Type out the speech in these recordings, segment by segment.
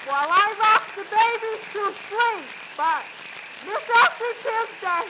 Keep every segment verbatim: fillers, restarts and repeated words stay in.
while I rock the baby to sleep. But this after Tuesday,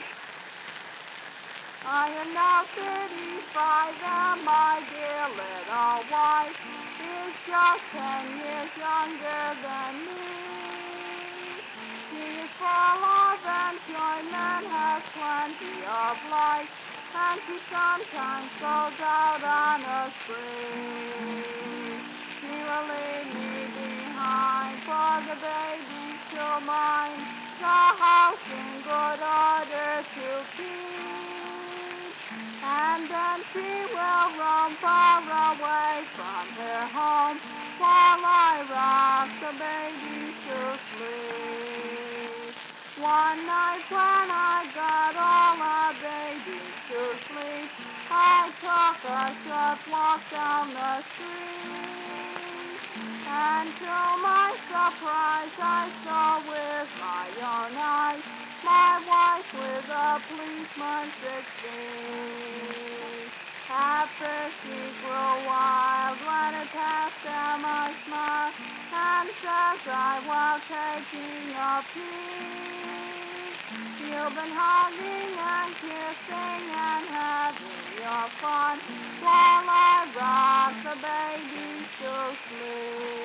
I am now thirty-five, and my dear little wife is just ten years younger than me. She is full of enjoyment, has plenty of life, and she sometimes goes out on a spree. She will leave me behind for the baby to mind, the house in good order to keep, and then she will roam far away from her home while I rock the baby to sleep. One night when I got all the babies to sleep, I took a short walk down the street, and to my surprise I saw with my own eyes my wife with a policeman sixteen. After she grew wild when it passed them I smiled and says I was taking a peek. You've been hugging and kissing and having your fun while I rock the baby to sleep.